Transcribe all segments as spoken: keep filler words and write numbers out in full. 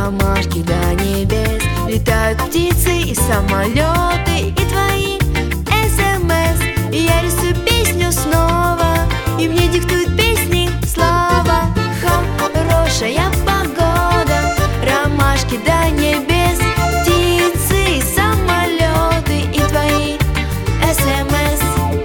ромашки до небес. Летают птицы и самолеты, и твои смс. И я рисую песню снова, и мне диктуют песни слава. Хорошая погода, ромашки до небес, птицы и самолеты, и твои смс.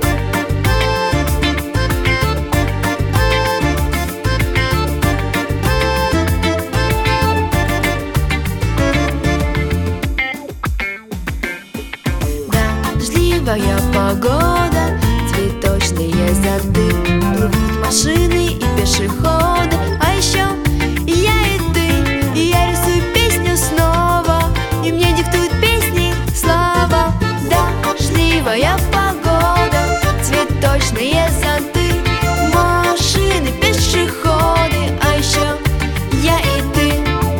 Дождливая погода, цветочные сады, плывут машины и пешеходы, а еще я и ты. И я рисую песню снова, и мне диктуют песни слава. Дождливая погода, цветочные сады, машины, пешеходы, а еще я и ты.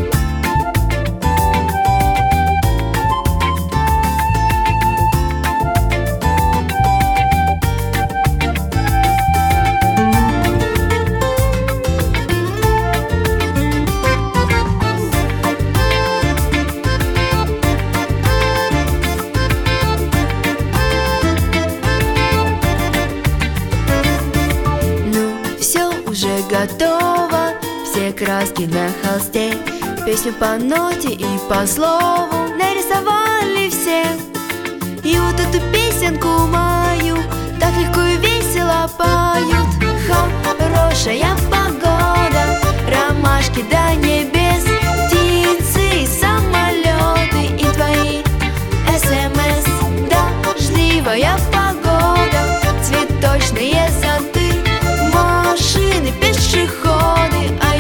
Готово, все краски на холсте, песню по ноте и по слову нарисовали все. И вот эту песенку мою так легко и весело поют. Хорошая погода, ромашки до небес, птицы и самолеты, и твои смс. Дождливая погода, цветочные сады, машины, пешеходы,